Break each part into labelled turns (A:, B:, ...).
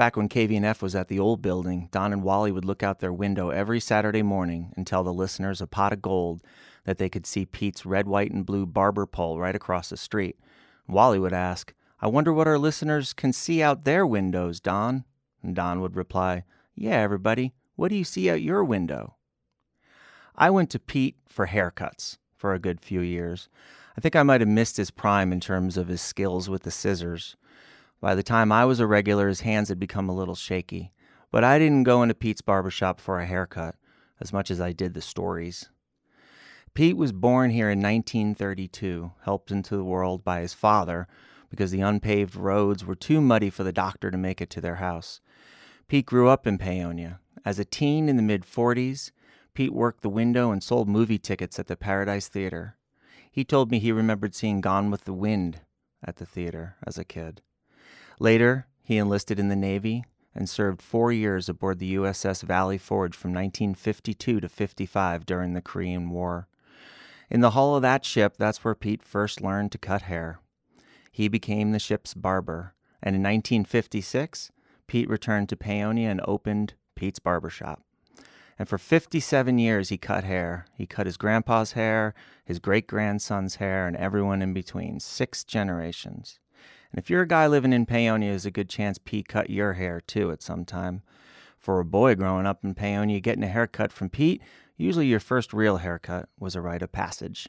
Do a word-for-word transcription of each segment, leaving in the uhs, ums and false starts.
A: Back when K V N F was at the old building, Don and Wally would look out their window every Saturday morning and tell the listeners a pot of gold that they could see Pete's red, white, and blue barber pole right across the street. Wally would ask, "I wonder what our listeners can see out their windows, Don?" And Don would reply, "Yeah, everybody, what do you see out your window?" I went to Pete for haircuts for a good few years. I think I might have missed his prime in terms of his skills with the scissors. By the time I was a regular, his hands had become a little shaky. But I didn't go into Pete's barbershop for a haircut as much as I did the stories. Pete was born here in nineteen thirty-two, helped into the world by his father because the unpaved roads were too muddy for the doctor to make it to their house. Pete grew up in Paonia. As a teen in the mid-forties, Pete worked the window and sold movie tickets at the Paradise Theater. He told me he remembered seeing Gone with the Wind at the theater as a kid. Later, he enlisted in the Navy and served four years aboard the U S S Valley Forge from nineteen fifty-two to fifty-five during the Korean War. In the hull of that ship, that's where Pete first learned to cut hair. He became the ship's barber, and in nineteen fifty-six, Pete returned to Paonia and opened Pete's Barbershop. And for fifty-seven years, he cut hair. He cut his grandpa's hair, his great-grandson's hair, and everyone in between, six generations. And if you're a guy living in Paonia, there's a good chance Pete cut your hair, too, at some time. For a boy growing up in Paonia, getting a haircut from Pete, usually your first real haircut was a rite of passage.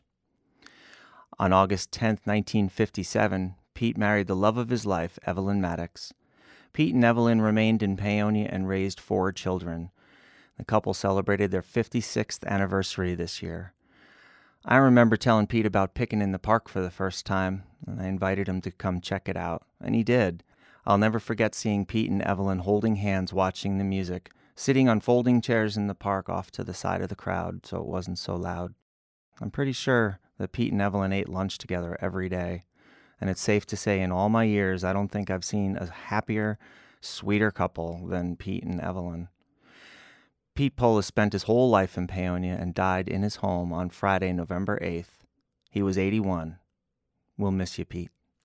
A: On August tenth, nineteen fifty-seven, Pete married the love of his life, Evelyn Maddox. Pete and Evelyn remained in Paonia and raised four children. The couple celebrated their fifty-sixth anniversary this year. I remember telling Pete about picking in the park for the first time, and I invited him to come check it out, and he did. I'll never forget seeing Pete and Evelyn holding hands watching the music, sitting on folding chairs in the park off to the side of the crowd so it wasn't so loud. I'm pretty sure that Pete and Evelyn ate lunch together every day, and it's safe to say in all my years I don't think I've seen a happier, sweeter couple than Pete and Evelyn. Pete Polis spent his whole life in Paonia and died in his home on Friday, November eighth. He was eighty-one. We'll miss you, Pete.